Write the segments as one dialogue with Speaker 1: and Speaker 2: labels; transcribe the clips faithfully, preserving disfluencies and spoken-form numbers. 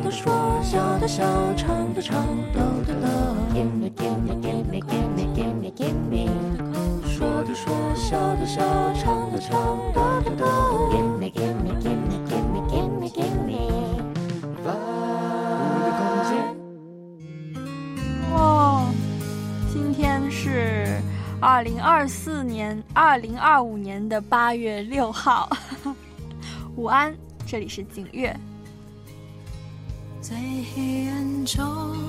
Speaker 1: 的说，笑的笑，唱的唱，抖的抖。Gimme, gimme, gimme, gimme, gimme, gimme。说的说，笑的笑，唱的唱，抖的抖。Gimme, gimme, gimme, gimme, gimme, gimme。万物的空间。
Speaker 2: 哇，今天是二零二四年二零二五年的八月六号。午安，这里是景月。
Speaker 3: 在黑暗中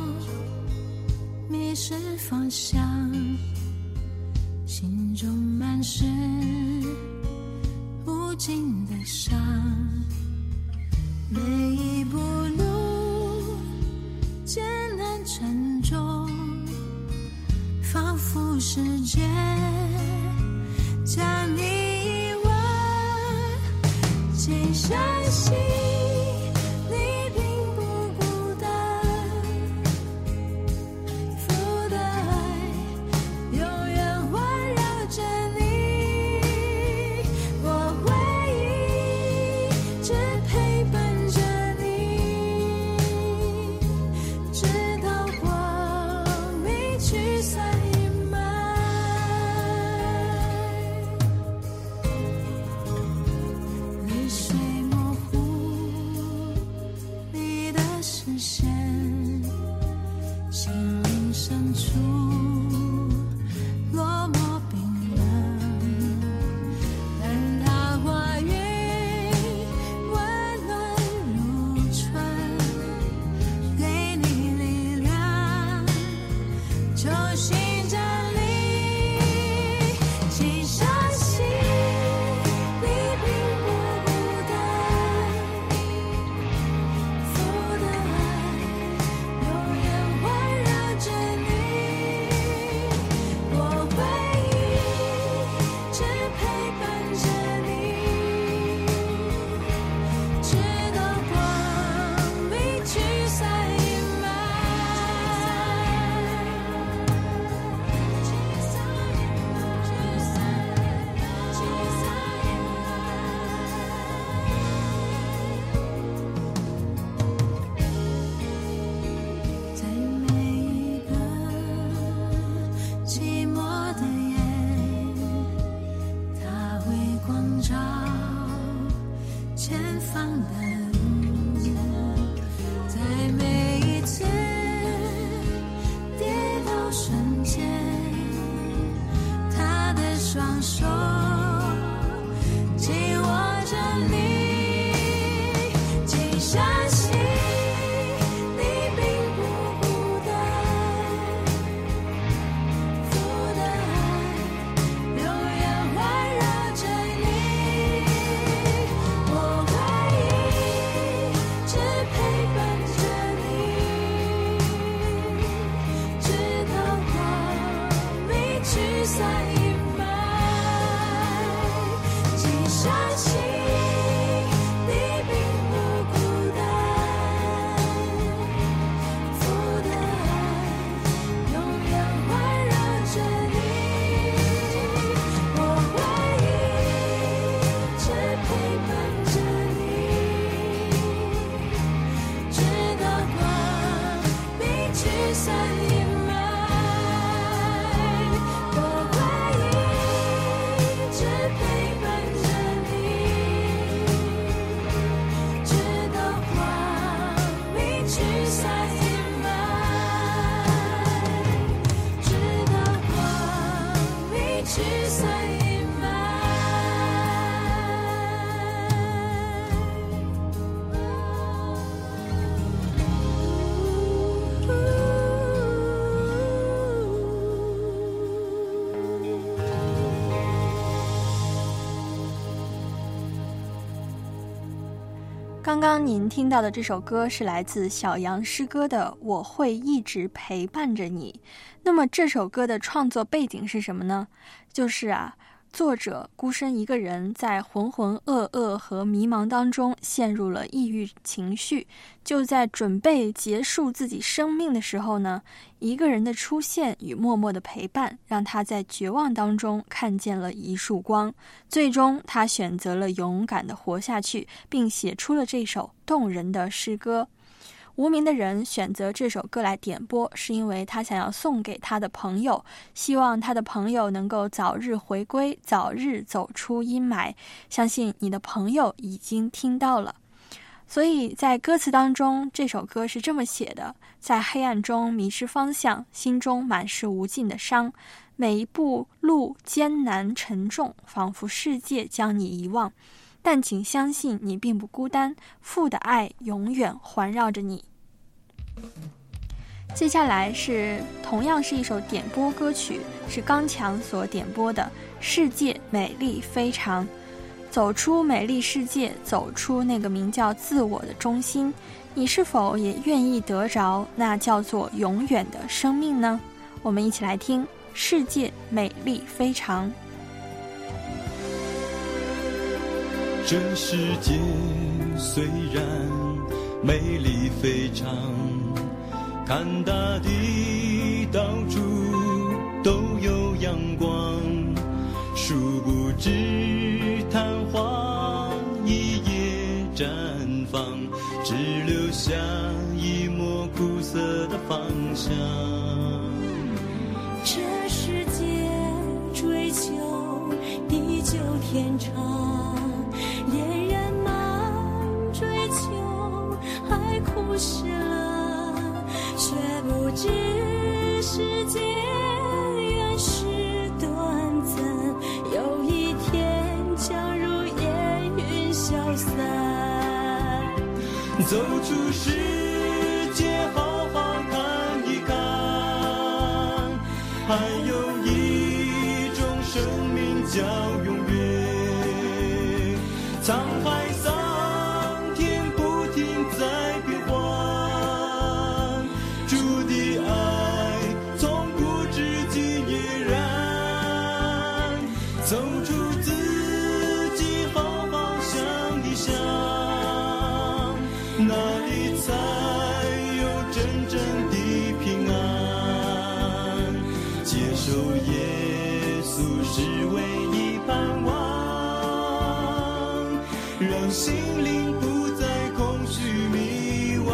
Speaker 3: 迷失方向，心中满是无尽的伤，每一步路艰难沉重，仿佛世界将你遗忘，请相信
Speaker 2: 刚刚您听到的这首歌是来自小杨诗歌的《我会一直陪伴着你》。那么这首歌的创作背景是什么呢？就是啊，作者孤身一个人在浑浑噩噩和迷茫当中陷入了抑郁情绪，就在准备结束自己生命的时候呢，一个人的出现与默默的陪伴让他在绝望当中看见了一束光，最终他选择了勇敢的活下去，并写出了这首动人的诗歌。 无名的人选择这首歌来点播，是因为他想要送给他的朋友，希望他的朋友能够早日回归，早日走出阴霾。相信你的朋友已经听到了。所以在歌词当中，这首歌是这么写的：在黑暗中迷失方向，心中满是无尽的伤，每一步路艰难沉重，仿佛世界将你遗忘，但请相信你并不孤单，父的爱永远环绕着你。接下来是同样是一首点播歌曲，是刚强所点播的《世界美丽非常》。走出美丽世界，走出那个名叫自我的中心，你是否也愿意得着那叫做永远的生命呢？我们一起来听《世界美丽非常》。
Speaker 4: 这世界虽然美丽非常，看大地到处都有阳光，殊不知昙花一夜绽放，只留下一抹苦涩的芳香。
Speaker 3: 这世界追求地久天长，恋人们追求海枯石烂，却不知世界原是短暂，有一天将如烟云消散。
Speaker 4: 走出世界好好看一看，还有一种生命叫永远。沧海桑田不停在变换，主的爱从不至今依然。走出自己好好想一想，哪里才有真正的平安？接受耶稣是唯一盼望，让心灵不再空虚迷惘。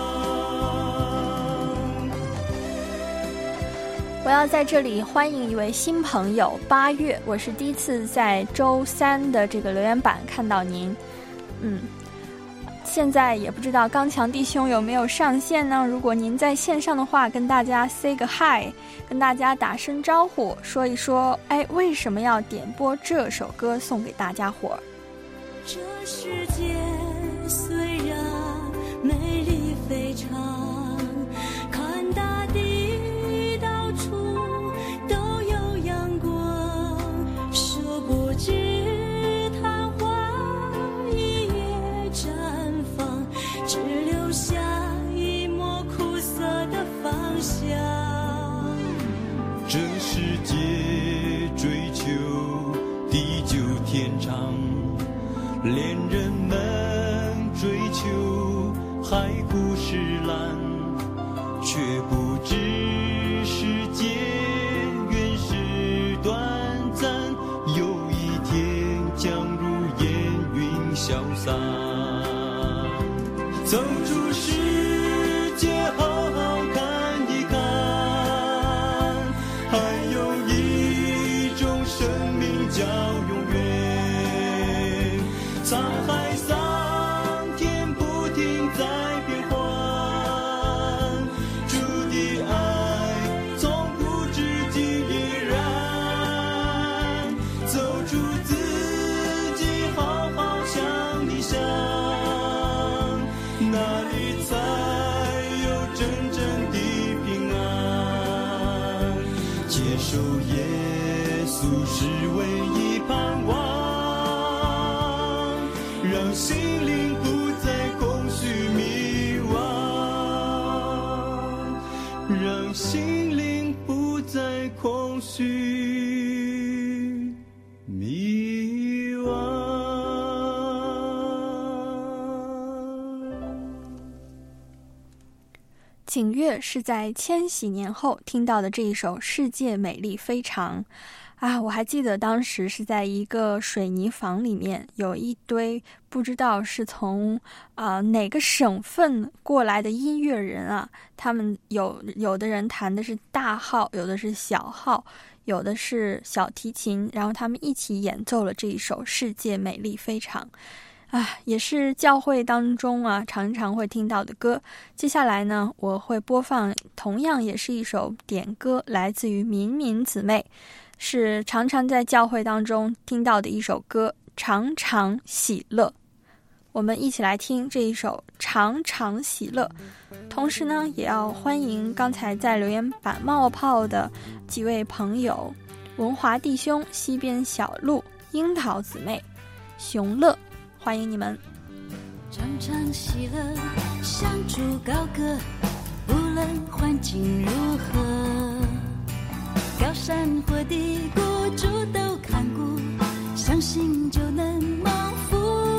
Speaker 2: 我要在这里欢迎一位新朋友八月，我是第一次在周三的这个留言板看到您。嗯，现在也不知道刚强弟兄有没有上线呢？如果您在线上的话，跟大家 say 个 hi， 跟大家打声招呼，说一说，哎，为什么要点播这首歌送给大家伙？
Speaker 3: 这世界虽然美丽非常，看大地到处都有阳光，殊不知昙花一夜绽放，只留下一抹苦涩的芳香。
Speaker 4: 这世界追求地久天长，恋人们追求海枯石烂，却不知世界原是短暂，有一天将如烟云消散。走出世界好好看一看，还有一种生命叫永远。沧海桑田不停在变换，主的爱从不至今依然。走出自己好好想一想，哪里才有真正的平安？接受耶稣是唯一盼望，让心灵不再空虚迷惘，让心灵不再空虚迷惘。
Speaker 2: 景岳是在千禧年后听到的这一首《世界美丽非常》， 啊，我还记得当时是在一个水泥房里面，有一堆不知道是从啊、呃、哪个省份过来的音乐人啊，他们有有的人弹的是大号，有的是小号，有的是小提琴，然后他们一起演奏了这一首《世界美丽非常》。啊，也是教会当中啊常常会听到的歌。接下来呢，我会播放同样也是一首点歌，来自于民民姊妹，是常常在教会当中听到的一首歌，常常喜乐。我们一起来听这一首常常喜乐。同时呢，也要欢迎刚才在留言板冒泡的几位朋友，文华弟兄、西边小路、樱桃姊妹、熊乐，欢迎你们。
Speaker 3: 常常喜乐，相助高歌，无论环境如何，高山或低谷，主都看顾，相信就能蒙福。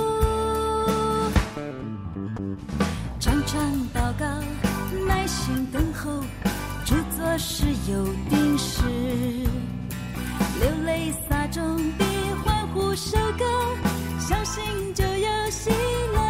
Speaker 3: 常常祷告，耐心等候，主做事有定时，流泪撒种地，欢呼收割，相信就有喜乐。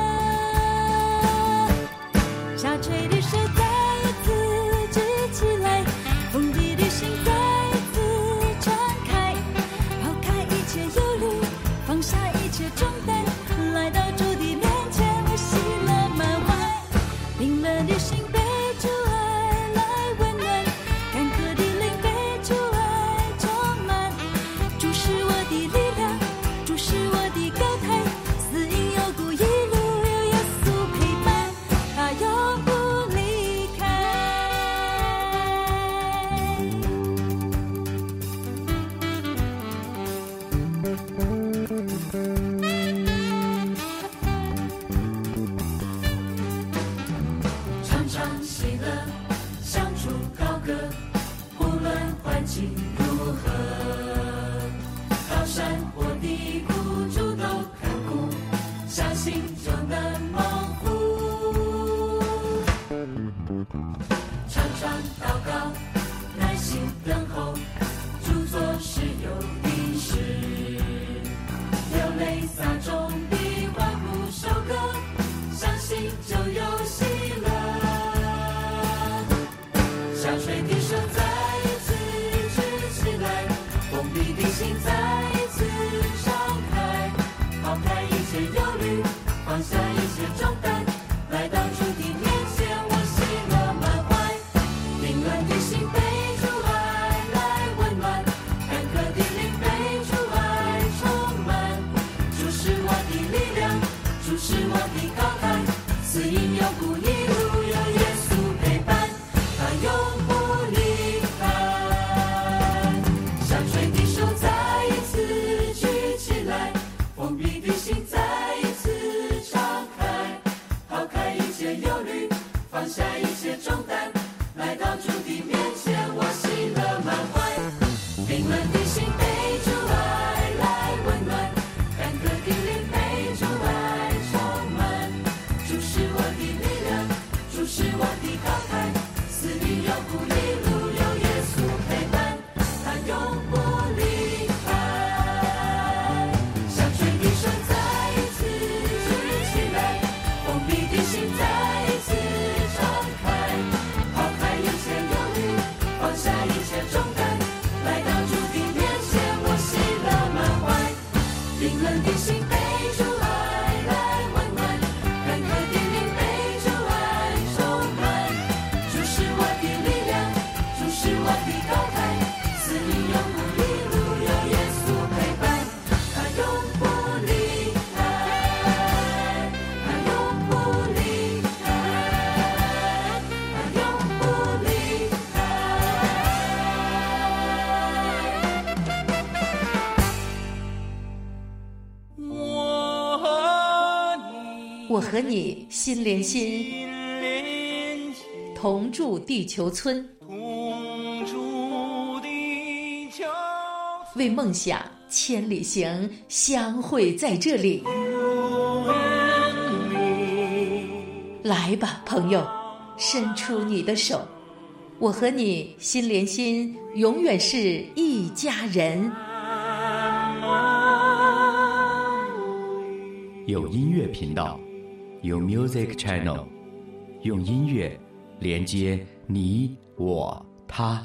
Speaker 3: 下垂的手再一次举起来，封闭的心再一次敞开，抛开一切忧虑，放下一切重担，来到主的面前，我喜乐满怀。冰冷的心被主爱来温暖，干涸的灵被主爱充满。主是我的力量，主是我的高台，死荫幽谷一路有耶稣陪伴，他永不离开。常常喜乐，相助高歌，无论环境如何，高山或低谷，主都看顾，相信就能蒙福。常常祷告，耐心等候，主做事有定时，流泪撒种地，欢呼收割，相信就有喜乐。下垂的手再一次举起来，封闭的心再一次敞开，抛开一切忧虑，放下一切重担，来到主的面前，我喜乐满怀。凌乱的心被主爱来温暖，干涸的灵被主爱充满。主是我的力量，主是我的高台，死荫幽谷一路有耶稣陪伴，他永不离开。下垂的手再一次举起来，封闭的心再一次敞开，抛开一切忧虑，放下一切重担，来到主的面前，我喜乐满怀。冰冷的心被主爱来温暖，干涸的灵被主爱充满。主是我的力量，主是我的高台，死荫幽谷一路有耶稣陪伴，他永不离开。下垂的手再一次举起来，封闭的心再一次敞开，抛开一切忧虑，放下一切重担，来到主的面前，我喜乐满怀。冰冷的心被主爱来温暖，干涸的灵被主爱充满。主是我的力量，主是我的高台，死荫幽谷一路有耶稣陪伴，他永不离开，他永不离开，他永不离开。
Speaker 4: 我和你
Speaker 5: 我和你心连心，
Speaker 4: 心连心，
Speaker 5: 同住地球村，
Speaker 4: 同住地球
Speaker 5: 为梦想千里行，相会在这里。来吧，朋友，伸出你的手， 我和你心连心，永远是一家人。
Speaker 6: 有音乐频道，有 Music Channel， 用音乐连接你我他。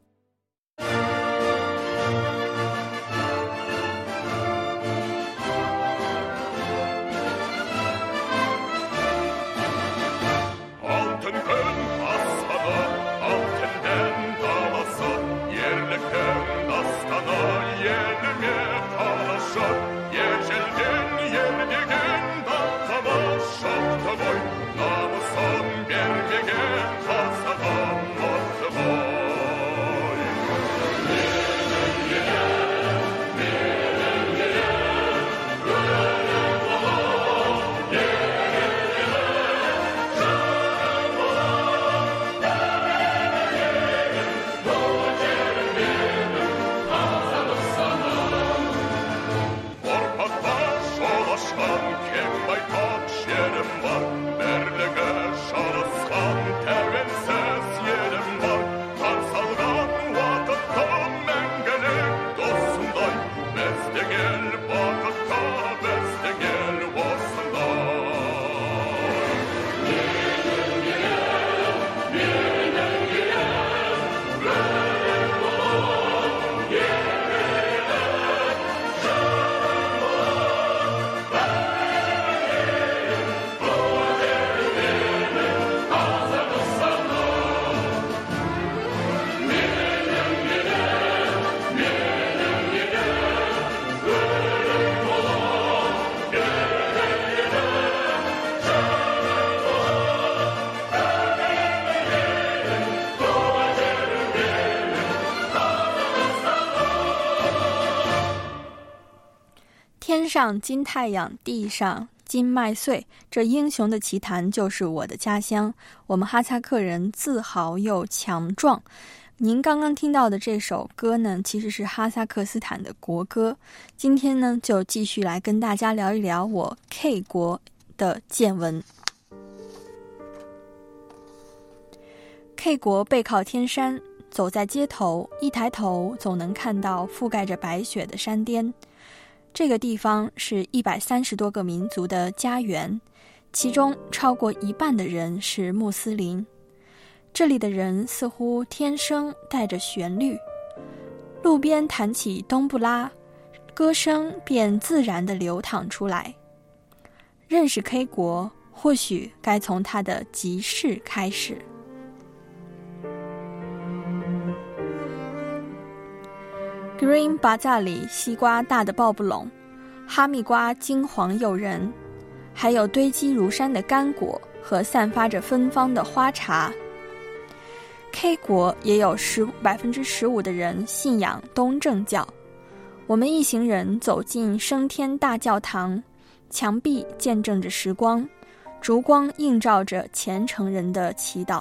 Speaker 2: 天上金太阳，地上金麦穗，这英雄的奇谈就是我的家乡。我们哈萨克人自豪又强壮。您刚刚听到的这首歌呢，其实是哈萨克斯坦的国歌。今天呢，就继续来跟大家聊一聊我 K 国的见闻。K 国背靠天山，走在街头，一抬头总能看到覆盖着白雪的山巅。这个地方是一百三十多个民族的家园，其中超过一半的人是穆斯林。这里的人似乎天生带着旋律，路边弹起冬不拉，歌声便自然地流淌出来。认识 K 国，或许该从它的集市开始。Green Bazaar 里西瓜大的抱不拢，哈密瓜金黄诱人，还有堆积如山的干果和散发着芬芳的花茶。K 国也有百分之十五的人信仰东正教。我们一行人走进升天大教堂，墙壁见证着时光，烛光映照着虔诚人的祈祷。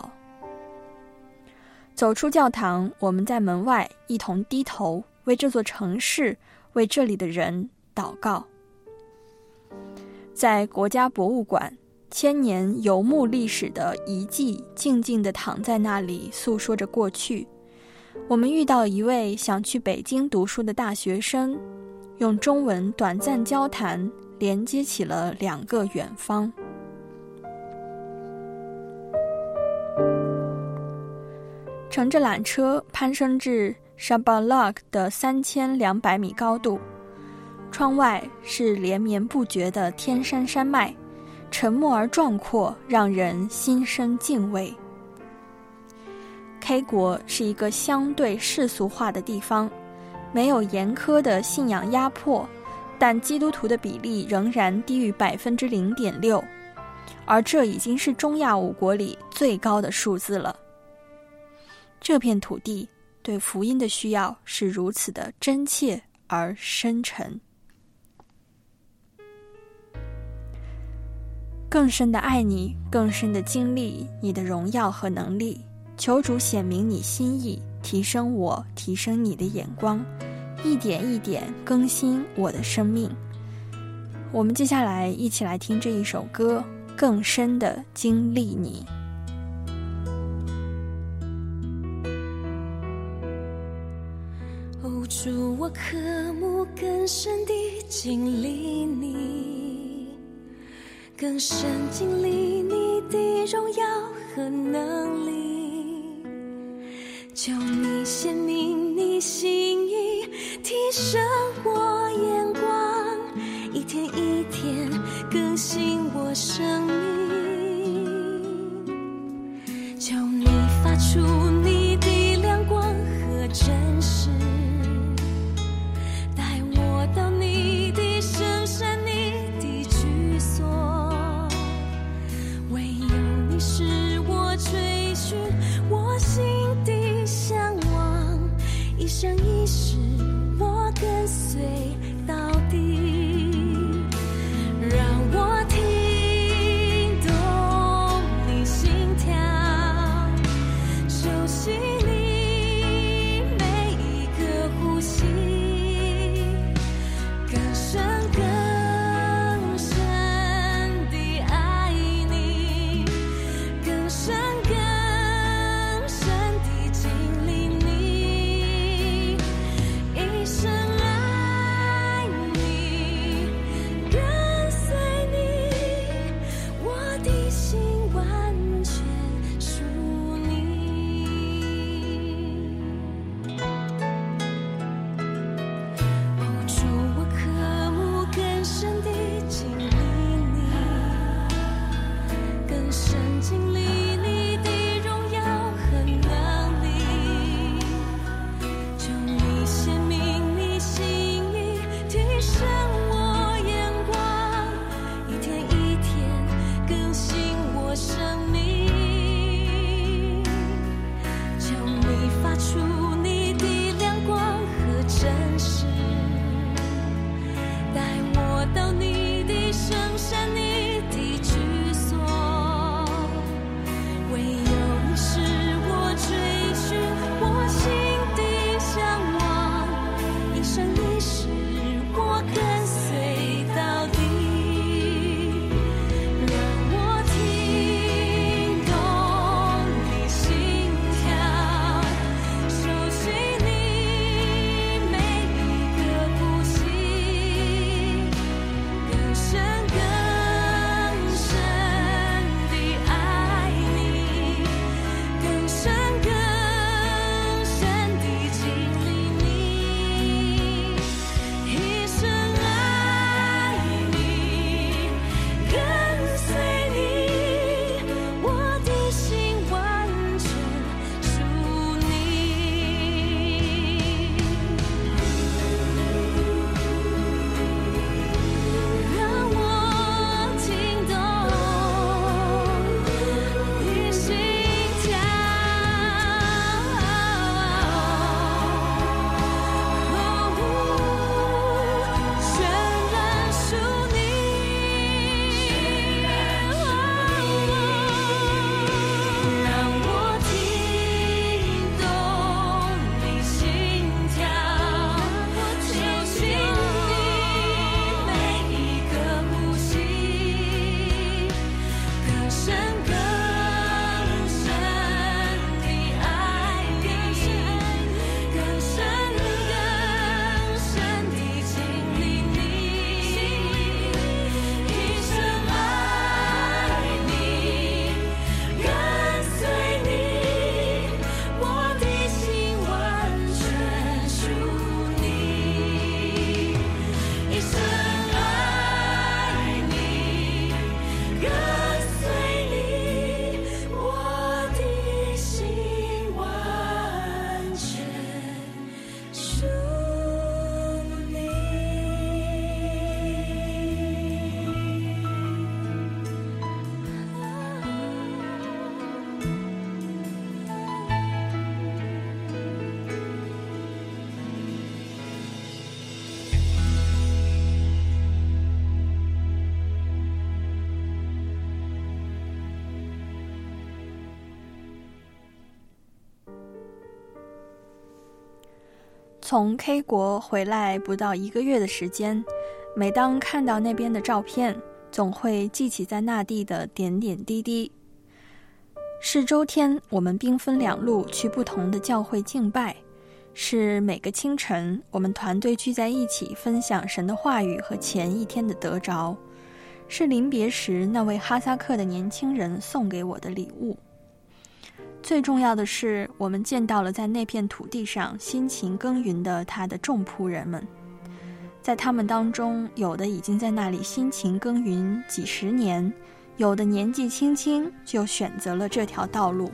Speaker 2: 走出教堂，我们在门外一同低头，为这座城市，为这里的人祷告。在国家博物馆，千年游牧历史的遗迹静静地躺在那里，诉说着过去。我们遇到一位想去北京读书的大学生，用中文短暂交谈，连接起了两个远方。乘着缆车攀升至沙巴拉克的三千两百米高度，窗外是连绵不绝的天山山脉，沉默而壮阔，让人心生敬畏。K 国是一个相对世俗化的地方，没有严苛的信仰压迫，但基督徒的比例仍然低于百分之零点六，而这已经是中亚五国里最高的数字了。这片土地对福音的需要是如此的真切而深沉。更深的爱你，更深的经历你的荣耀和能力，求主显明你心意，提升我，提升你的眼光，一点一点更新我的生命。我们接下来一起来听这一首歌，更深的经历你。
Speaker 3: 我渴慕更深地经历你，更深经历你的荣耀和能力，求你显明你心意，提升我眼光，一天一天更新我生命，求你发出你的亮光和真实，带我到你的圣山，你的居所，唯有你是我追寻我心的向往，一生一世我跟随到底，让我听懂你心跳，熟悉你每一个呼吸，更深更深地爱你，更深更深地经历你，一生爱你，跟随你，我的心完全属你。哦，主，我渴慕更深地经历你，更深经历你的荣耀和能力，求你显明你心意，提升我眼光，一天一天更新我生命，求你发出你的亮光和真实，带我到你的圣山，你的居所，唯有你是我追寻我心的向往，一生一世我跟随到底，让我听懂你心跳，熟悉你每一个呼吸，更深更深地爱你，更深更深地经历你，一生爱你，跟随你，我的心完全属你，让我听懂你心跳，全然属你，让我听懂你心跳，熟悉你每一个呼吸，更深更深地爱你，更深更深地经历你，一生爱你，跟随你，我的心完全属你，一生爱你，跟随你，我的心完全属你。
Speaker 2: 从 K 国回来不到一个月的时间，每当看到那边的照片，总会记起在那地的点点滴滴。是周天，我们兵分两路去不同的教会敬拜； 是每个清晨我们团队聚在一起分享神的话语和前一天的得着，是临别时那位哈萨克的年轻人送给我的礼物。最重要的是，我们见到了在那片土地上辛勤耕耘的他的众仆人们，在他们当中，有的已经在那里辛勤耕耘几十年，有的年纪轻轻就选择了这条道路。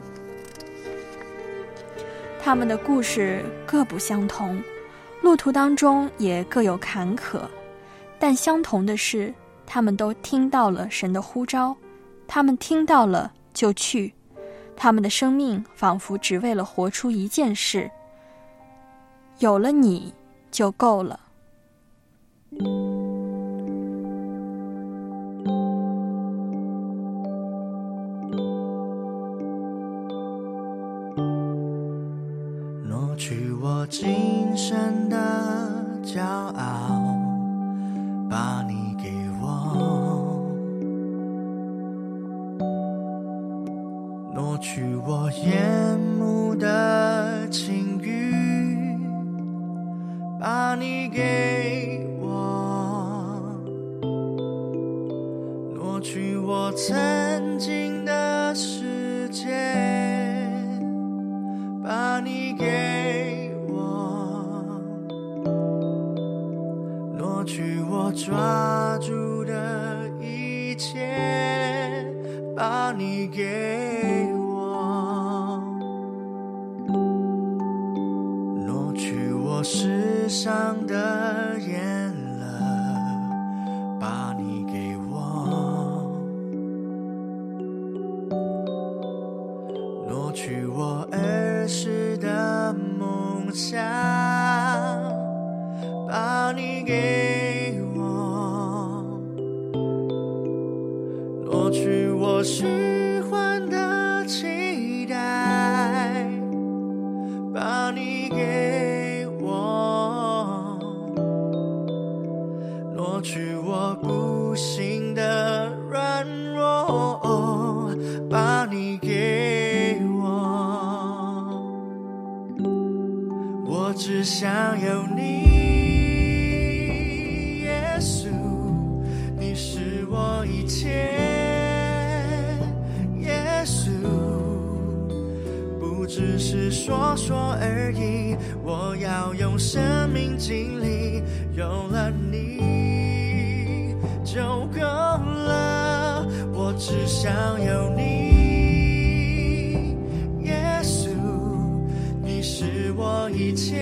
Speaker 2: 他们的故事各不相同，路途当中也各有坎坷，但相同的是，他们都听到了神的呼召，他们听到了就去，他们的生命仿佛只为了活出一件事：有了你就够了。
Speaker 7: 挪去我今生的骄傲，把你给我，挪去我眼目的情欲，把你给我，挪去我曾经的世界，把你给我，挪去我抓住的一切，把你给我，挪去我世上的厌乐，把你给我，挪去我儿时的梦想，把你给我，挪去我虚幻的期待，把你给我，挪去我不幸的软弱，把你给我，我只想有你，耶稣，你是我一切，耶稣，不只是说说而已，我要用生命经历，有了你就够了，我只想有你，耶稣，你是我一切，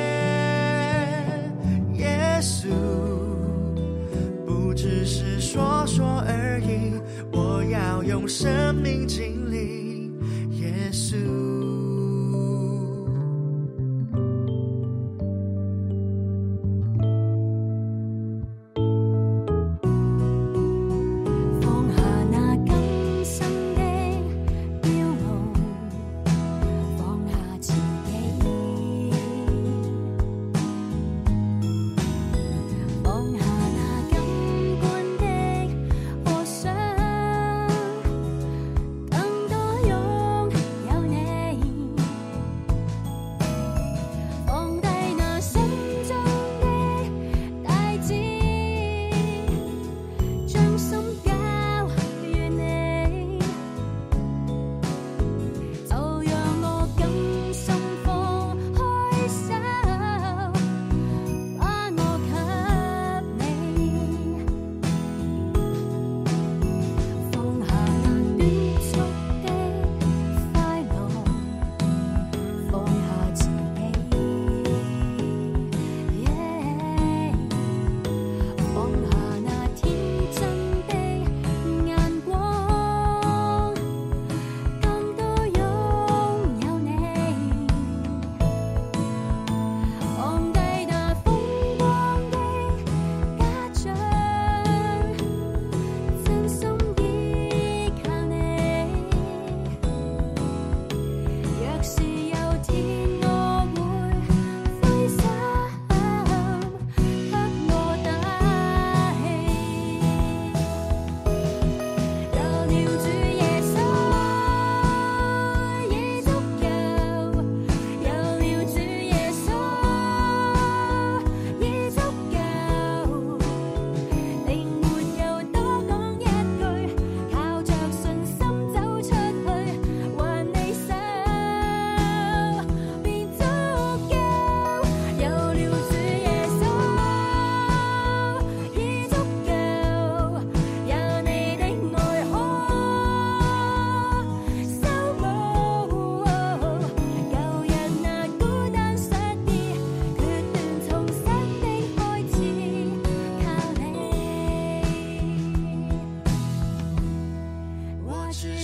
Speaker 7: 耶稣，不只是说说而已，我要用生命经历，耶稣。
Speaker 3: 更多擁有你。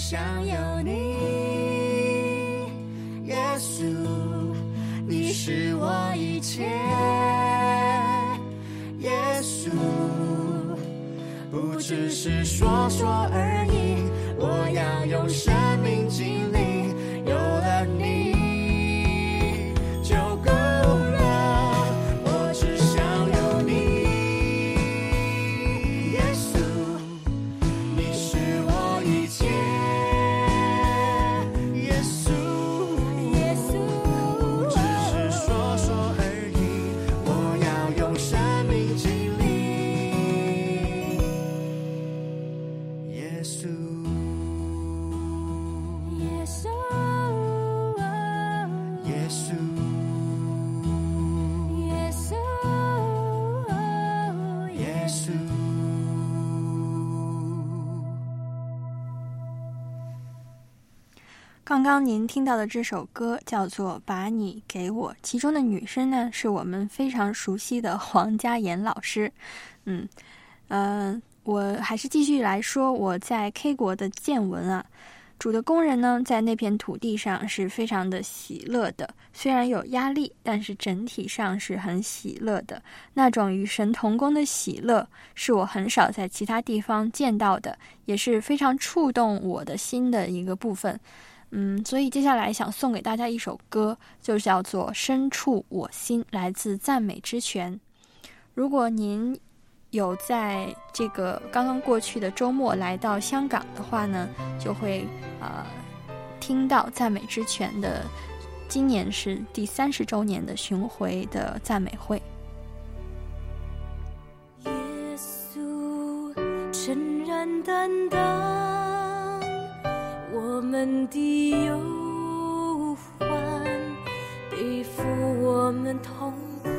Speaker 7: 想有你，耶稣，你是我一切，耶稣，不只是说说而已，我要用生命经历，有了你就够了，我只想有你，耶稣，你是我一切，耶稣，
Speaker 3: 耶稣，
Speaker 7: 不只是说说而已，我要用生命经历，耶稣。
Speaker 3: 耶稣，
Speaker 7: 耶稣，
Speaker 3: 耶稣，
Speaker 7: 耶稣。
Speaker 2: 刚刚您听到的这首歌叫做《把你给我》，其中的女生呢是我们非常熟悉的黄嘉妍老师。嗯，呃，我还是继续来说我在 K 国的见闻啊。主的工人呢，在那片土地上是非常的喜乐的，虽然有压力，但是整体上是很喜乐的。那种与神同工的喜乐，是我很少在其他地方见到的，也是非常触动我的心的一个部分。嗯，所以接下来想送给大家一首歌，就叫做《深处我心》，来自赞美之泉。如果您有在这个刚刚过去的周末来到香港的话呢，就会呃听到赞美之泉的今年是第三十周年的巡回的赞美会。
Speaker 3: 耶稣诚然担当我们的忧患，背负我们痛苦，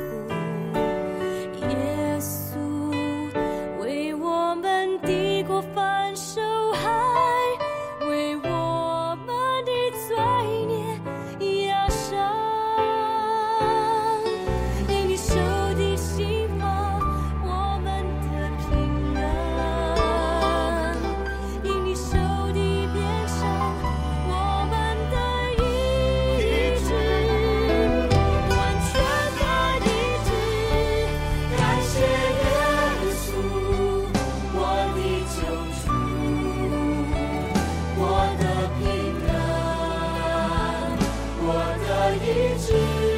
Speaker 3: 耶稣为我们的过犯受害，为我们的罪孽压伤，因你受的刑罚我们得平安，因你受的鞭伤我们得医治，完全的医治，感谢耶稣我的救主，我的平安，我的医治，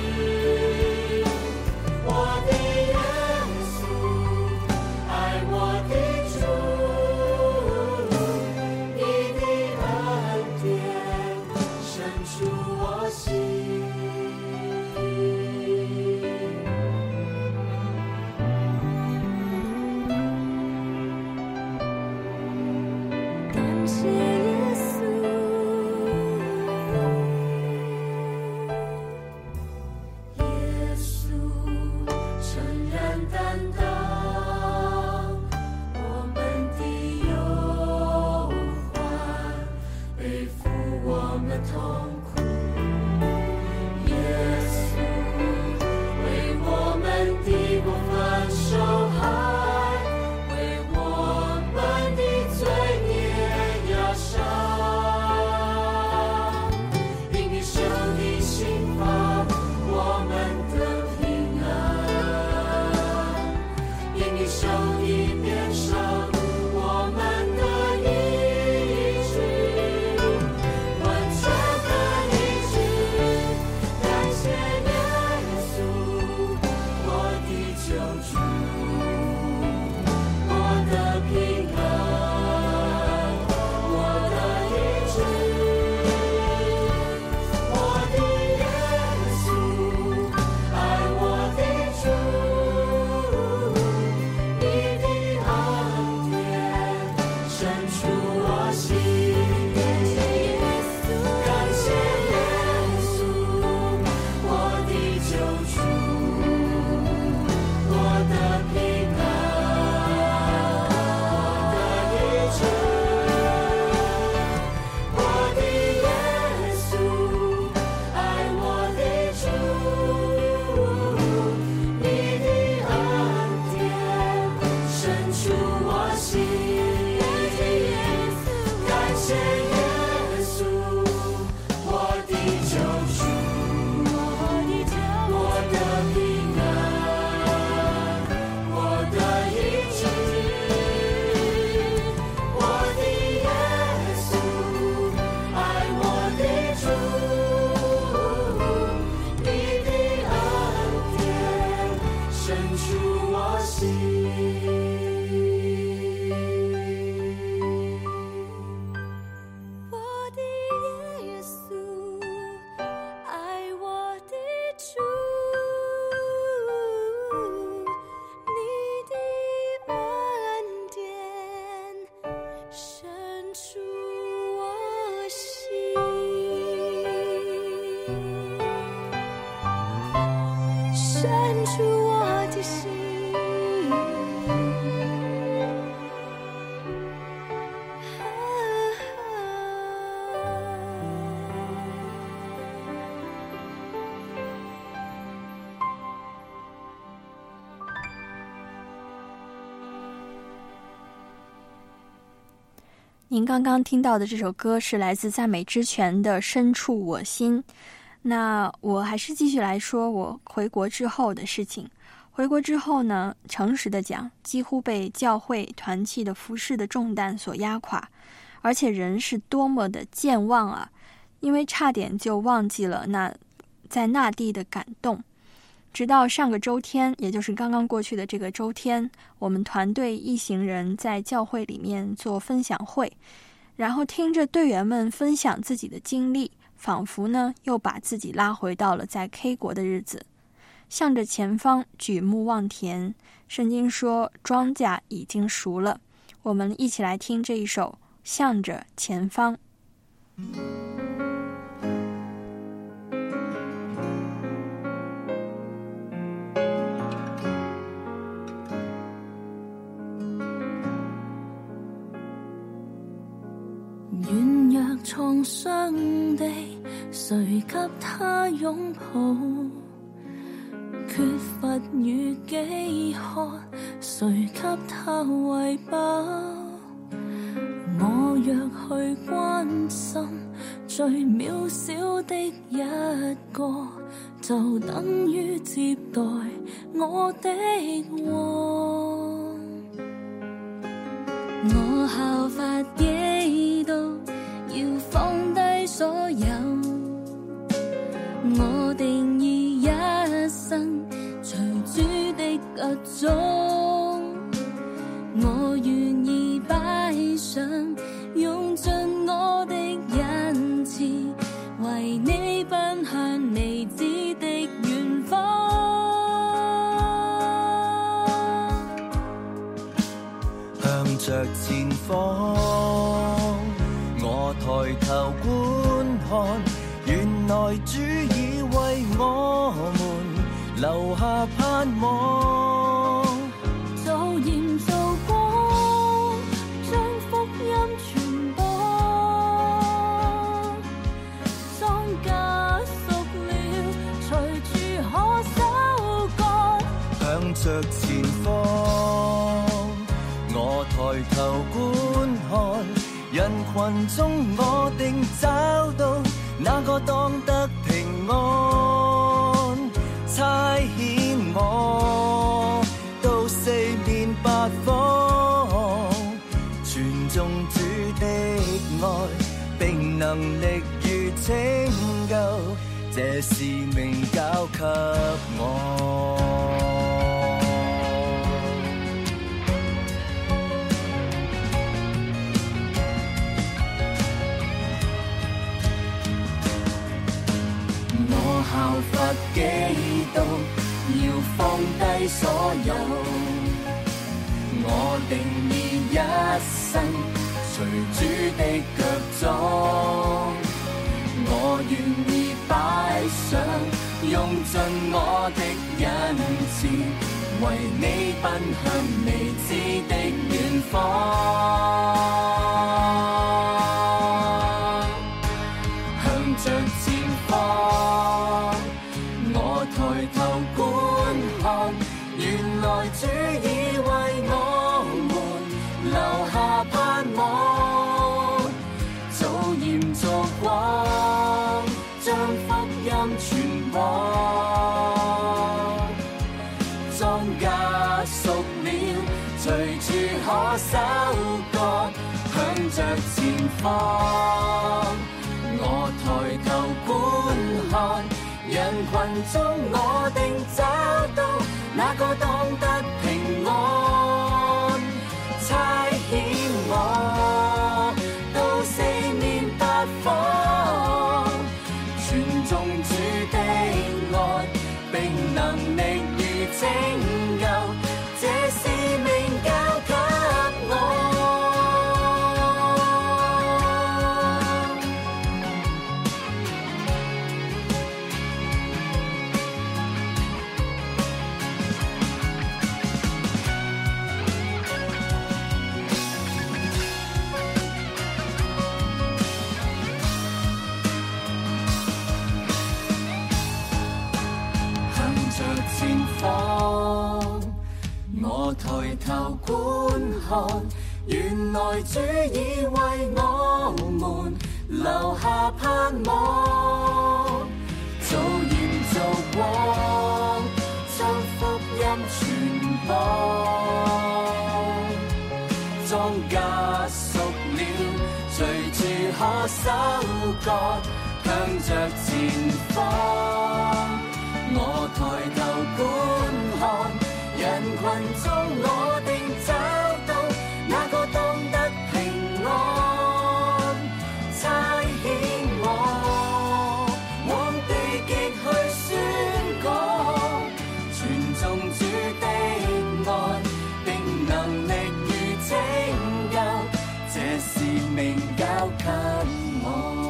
Speaker 3: 我的耶稣，爱我的主，你的恩典深处我心。感谢耶稣，耶稣诚然担当我们的忧患，背负我们痛苦，耶稣为我们的过犯受害，为我们的罪孽压伤，因你受的刑罚我们得平安，因你受的鞭伤我们得医治，完全的医治，感谢耶稣我的救主，我的平安，我的医治，我的耶稣，爱我的主，你的恩典深处我心。感谢耶稣，我的救主，我的平安，我的医治，我的耶稣，爱我的主，你的恩典深处我心。感深处我心，深处我的心，
Speaker 2: 您刚刚听到的这首歌是来自赞美之泉的《深处我心》。那我还是继续来说我回国之后的事情。回国之后呢，诚实的讲，几乎被教会团契的服事的重担所压垮，而且人是多么的健忘啊，因为差点就忘记了那在那地的感动。直到上个周天，也就是刚刚过去的这个周天，我们团队一行人在教会里面做分享会，然后听着队员们分享自己的经历，仿佛呢又把自己拉回到了在 K 国的日子。向着前方举目望田，圣经说庄稼已经熟了。我们一起来听这一首向着前方。
Speaker 3: 軟弱創傷地，誰給他擁抱？缺乏與飢渴，誰給他餵飽？我若去關心最渺小的一個，就等於接待我的王。我效法基督，要放低所有，我定義一生隨主的腳蹤，我願意擺上，用盡我的恩賜，為你奔向未知的遠方。
Speaker 7: 向着前方，我抬頭觀看，原來主已為我們留下盼望。
Speaker 3: 做鹽做光，將福音傳播，莊稼熟了，隨處可收割。
Speaker 7: 向着前方，我抬頭觀看，人群中我定找到那個當得平安，差遣我到四面八方，傳頌主的愛並能力與拯救，這使命交給我。效法基督，要放低所有，我定義一生隨主的腳蹤，我願意擺上，用盡我的恩賜，為你奔向未知的遠方。向着前方，抬頭觀看，原來主已為我們留下盼望。做鹽做光，將福音傳播。莊稼熟了，隨處可收割。向着前方，我抬頭觀看，人群中我定找到那個當得平安，差遣我到四面八方，傳頌主的愛並能力與拯救，這使命交給我。
Speaker 1: 看，原來主已為我們留下盼望。做鹽做光，將福音傳播。莊稼熟了，隨處可收割，向着前方。我抬頭觀看，人群中我定找到那個當得平安，差遣我往地極去宣講，傳頌主的愛，並能力與拯救，這使命交給我。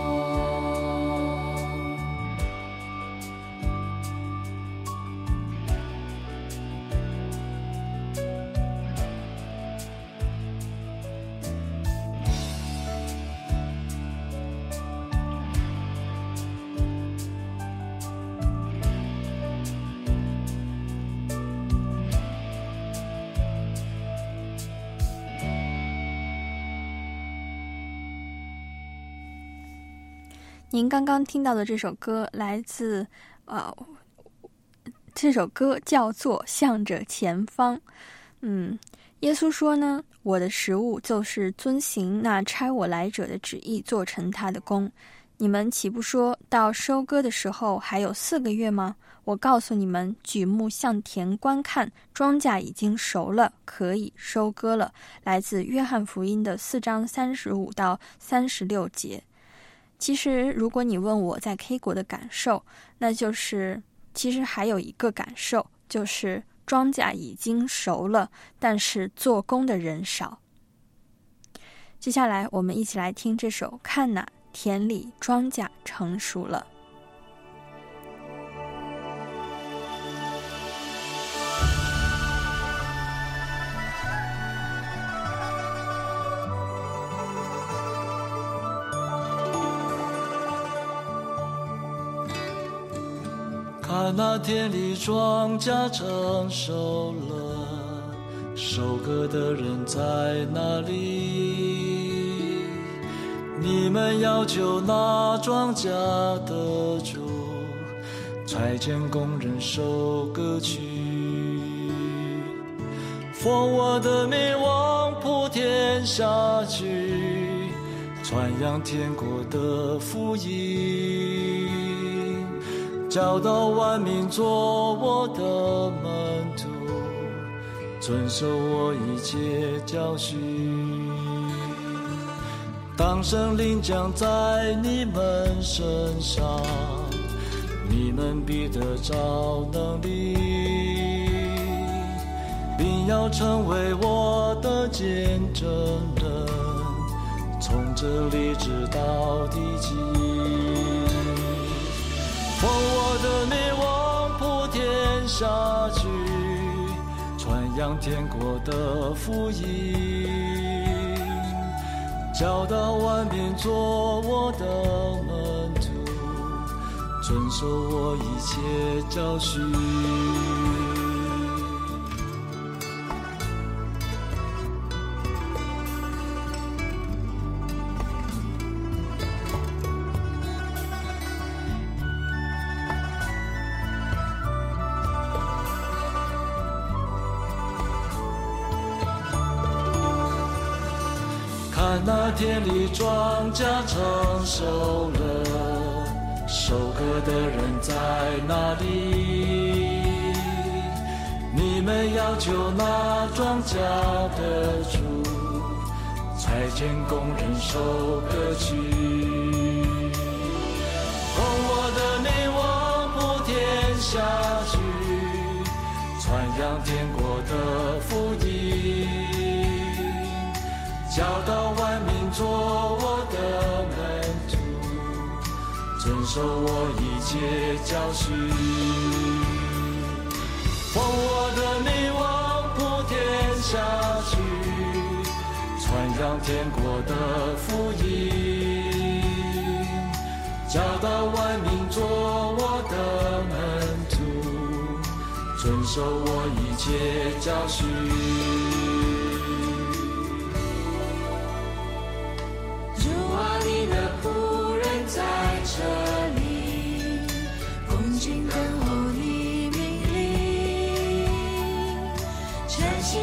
Speaker 2: 您刚刚听到的这首歌来自呃，这首歌叫做《向着前方》。嗯，耶稣说呢，我的食物就是遵行那差我来者的旨意，做成他的工。你们岂不说到收割的时候还有四个月吗？我告诉你们，举目向田观看，庄稼已经熟了，可以收割了。来自约翰福音的四章三十五到三十六节。其实如果你问我在 K 国的感受，那就是其实还有一个感受，就是庄稼已经熟了，但是做工的人少。接下来我们一起来听这首《看哪，田里庄稼成熟了》。
Speaker 8: 看那田里庄稼成熟了，收割的人在哪里？你们要求那庄稼的主，差遣工人收割去。奉我的名往普天下去，传扬天国的福音，教导万民做我的门徒，遵守我一切教训。当圣灵降在你们身上，你们必得着能力，并要成为我的见证人，从这里直到地极。奉我的名往普天下去，传扬天国的福音，教导万民做我的门徒，遵守我一切教训。看那田里庄稼成熟了，收割的人在哪里？你们要求那庄稼的主，差遣工人收割去。奉我的名往普天下去，传扬天国的福音，教导万民做我的门徒，遵守我一切教训。奉我的名往普天下去，传扬天国的福音，教导万民做我的门徒，遵守我一切教训。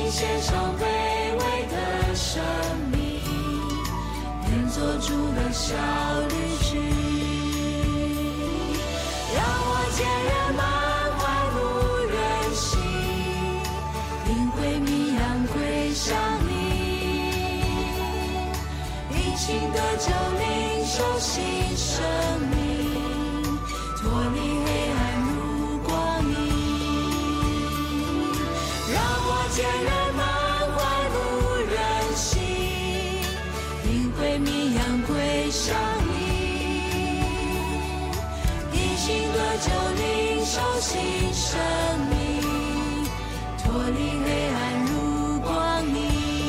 Speaker 3: 献上卑微的生命，愿做主的小律师，让我见人满怀不忍心，领会迷羊归向你，因信得救领受新生命，脱离黑暗入光明，让我见人满怀不忍心，领会迷羊归向你，因信得救领受新生命，脱离黑暗入光明，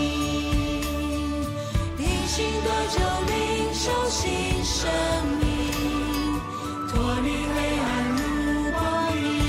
Speaker 3: 因信得救领受新生命，脱离黑暗入光明。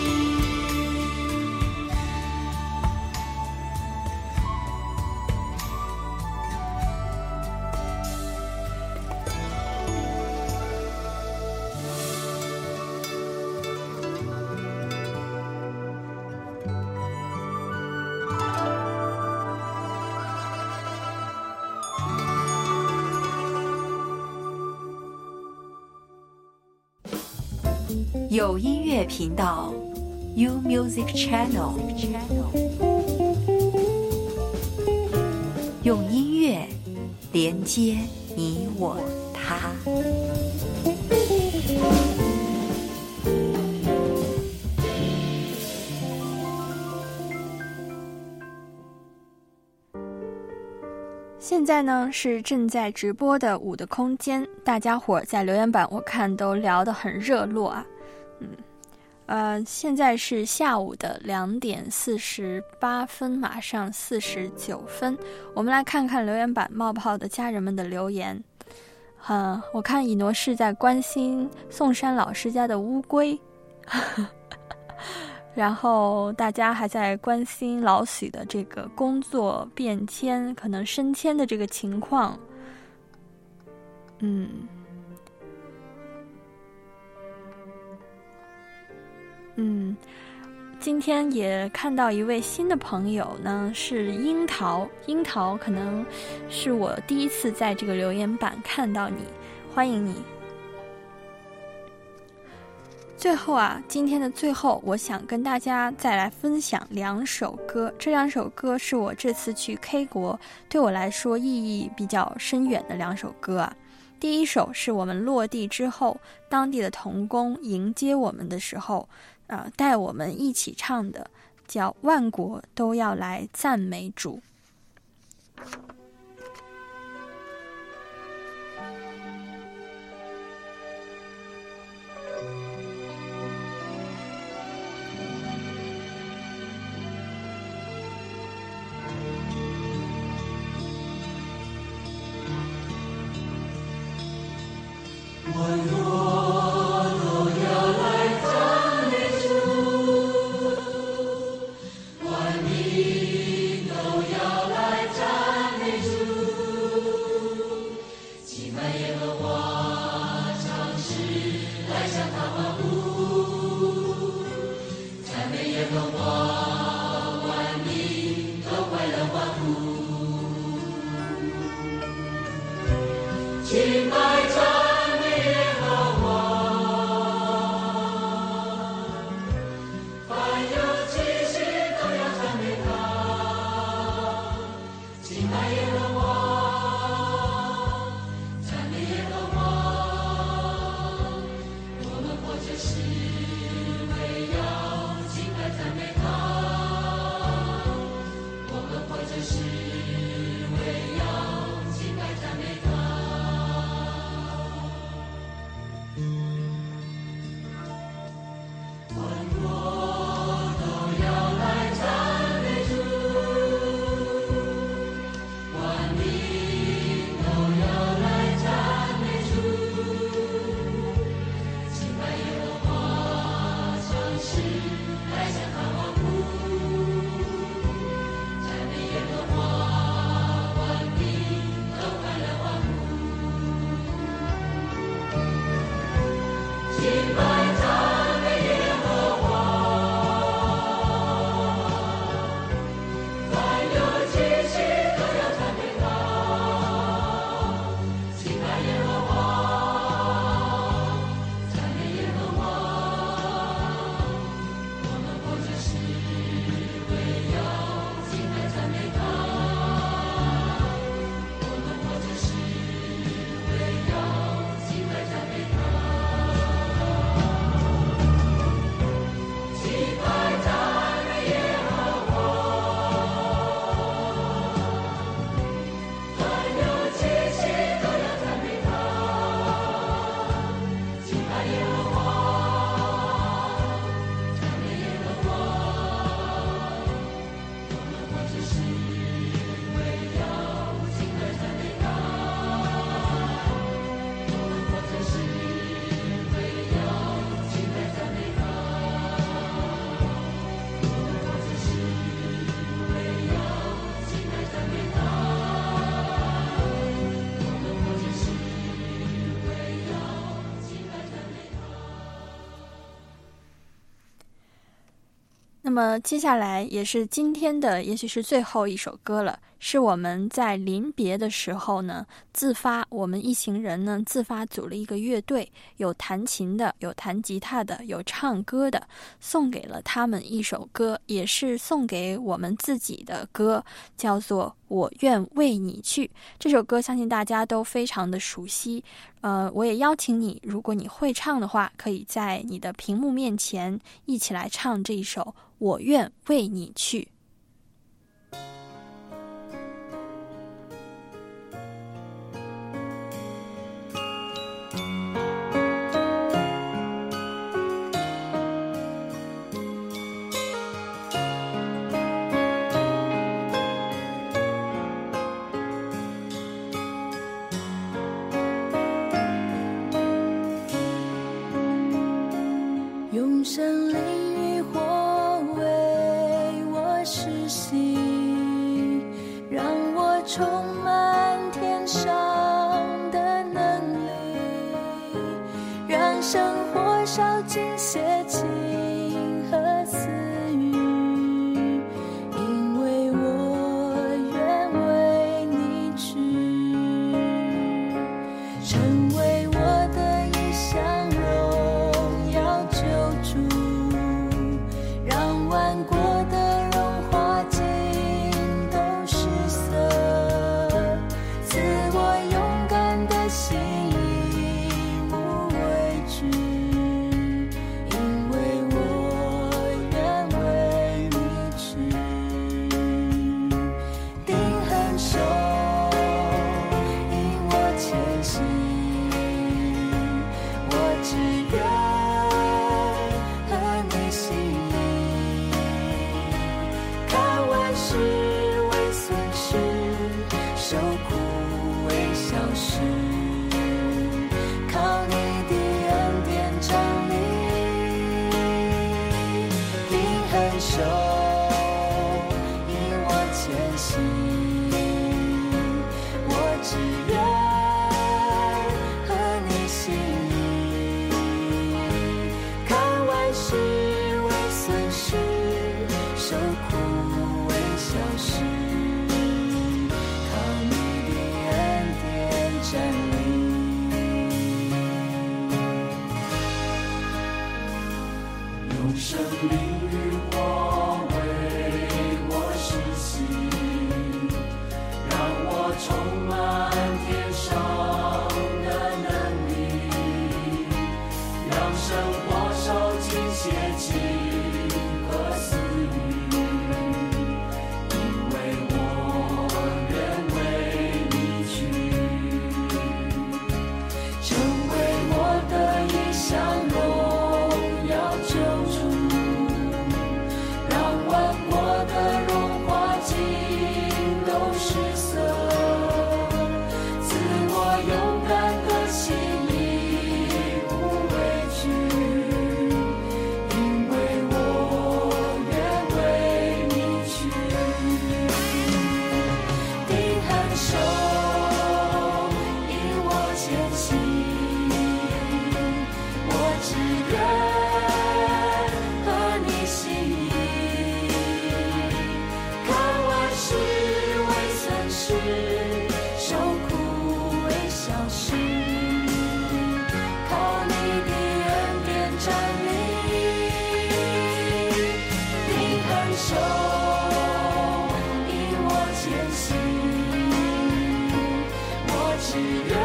Speaker 5: 有音乐频道 U Music Channel， 用音乐连接你我他。
Speaker 2: 现在呢是正在直播的五的空间，大家伙在留言板我看都聊得很热络啊。嗯，呃，现在是下午的两点四十八分，马上四十九分。我们来看看留言板冒泡的家人们的留言。嗯，我看以诺是在关心宋山老师家的乌龟，然后大家还在关心老许的这个工作变迁，可能升迁的这个情况。嗯。嗯，今天也看到一位新的朋友呢，是樱桃。樱桃可能是我第一次在这个留言板看到你，欢迎你。最后啊，今天的最后，我想跟大家再来分享两首歌。这两首歌是我这次去 K 国对我来说意义比较深远的两首歌啊。第一首是我们落地之后，当地的同工迎接我们的时候。呃，带我们一起唱的叫《万国都要来赞美主》。
Speaker 3: 万国都要来赞美主，万民都要来赞美主，敬拜耶和华，唱诗来向他欢呼，赞美耶和华，万民都快乐欢呼，敬拜赞。
Speaker 9: 是为要敬拜赞美他。
Speaker 2: 么接下来也是今天的也许是最后一首歌了，是我们在临别的时候呢自发，我们一行人呢自发组了一个乐队，有弹琴的，有弹吉他的，有唱歌的，送给了他们一首歌，也是送给我们自己的歌，叫做我愿为你去。这首歌相信大家都非常的熟悉，呃，我也邀请你，如果你会唱的话，可以在你的屏幕面前一起来唱这一首我愿为你去。
Speaker 3: 用生灵与火为我实习，让我充满天上的能力，让生活烧尽邪情和私欲，因为我愿为你去，成为我的一项荣耀救主，让万国的荣华尽都失色，赐我勇敢的心，无畏惧，因为我愿为你去，定恒守，引我前行，我只愿和你心意，看万事为损失，受苦为小事，靠你的恩典站立，定恒守，引我前行，我只愿和你心意，看万事为损失，受苦为小事，靠你的恩典站立。
Speaker 8: 用生命与火为我实习，让我充满天上的能力，让生活烧尽邪情和私欲，因为我愿为你去，
Speaker 3: 成为我的一项荣耀救主，让万国的荣华尽都失色，赐我勇敢的心，无畏惧，因为我愿为你去，定恒守，引我前行，我只愿和你心意，看万事为损失，受苦为小事，靠你的恩典站立，定恒守，引我前行，我只愿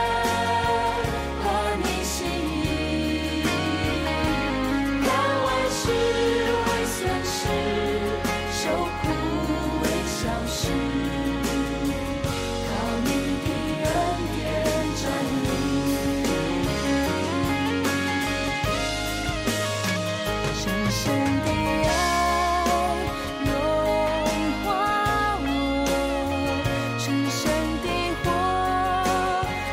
Speaker 3: 和你心意，看万事为损失，受苦为小事，靠你的恩典站立，深深的爱融化我，深深的火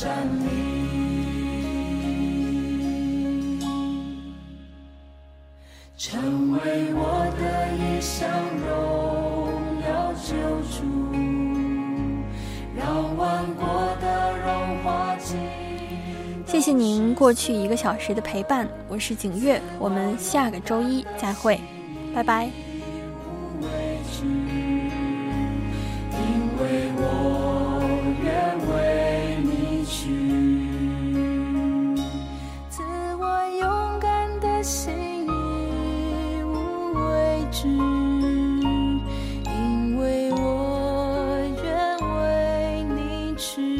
Speaker 3: 山里，成为我的一项荣耀救主，让万国的荣华尽。
Speaker 2: 谢谢您过去一个小时的陪伴，我是景月，我们下个周一再会，拜拜。
Speaker 3: 因为我愿为你去，赐我勇敢的心，义无畏惧，因为我愿为你去。